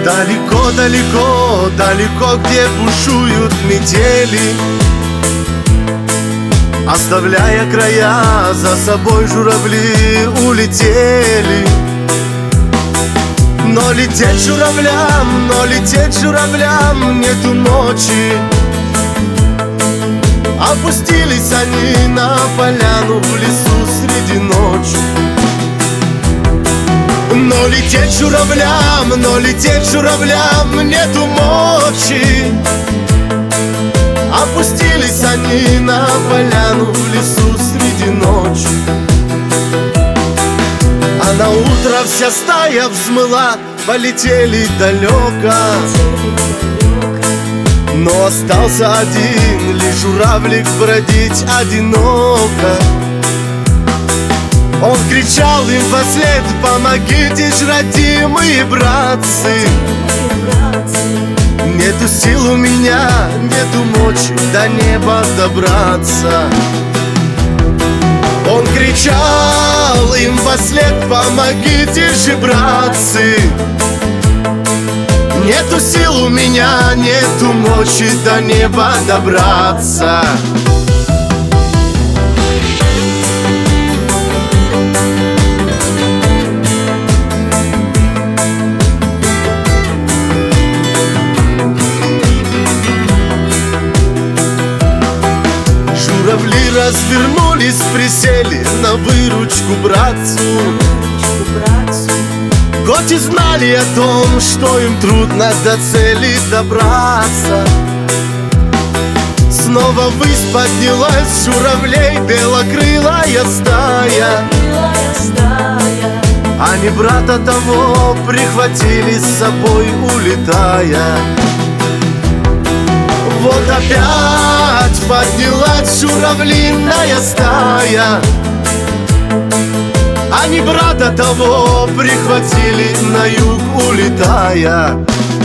Далеко, далеко, далеко, где бушуют метели, оставляя края за собой, журавли улетели. Но лететь журавлям нету ночи. Опустились они на поляну в лесу среди ночи. Но лететь журавлям нету мочи. Опустились они на поляну в лесу среди ночи. А на утро вся стая взмыла, полетели далеко. Но остался один лишь журавлик бродить одиноко. Он кричал им вслед: помогите ж, родимые братцы. Нету сил у меня, нету мочи до неба добраться. Он кричал им вслед: помогите же, братцы. Нету сил у меня, нету мочи до неба добраться. Журавли развернулись, присели на выручку братцу. Хоть и знали о том, что им трудно до цели добраться. Снова ввысь поднялась журавлей белокрылая стая. Они брата того прихватили с собой, улетая. Вот опять поднялась журавлиная стая. Они брата того прихватили на юг, улетая.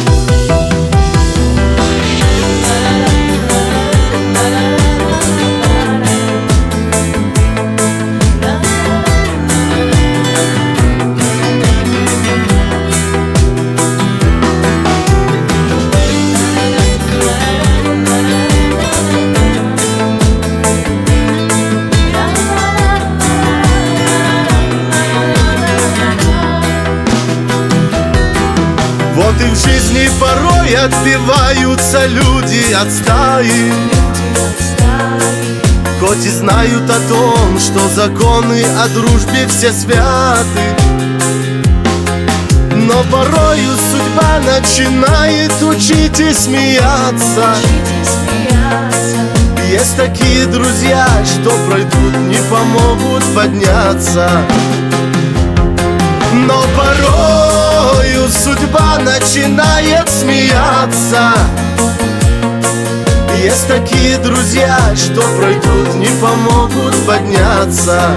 Вот и в жизни порой отбиваются люди от стаи. Хоть и знают о том, что законы о дружбе все святы, но порою судьба начинает учить и смеяться. Есть такие друзья, что пройдут, не помогут подняться. Но порою судьба начинает смеяться. Есть такие друзья, что пройдут, не помогут подняться.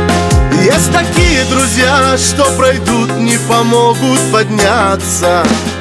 Есть такие друзья, что пройдут, не помогут подняться.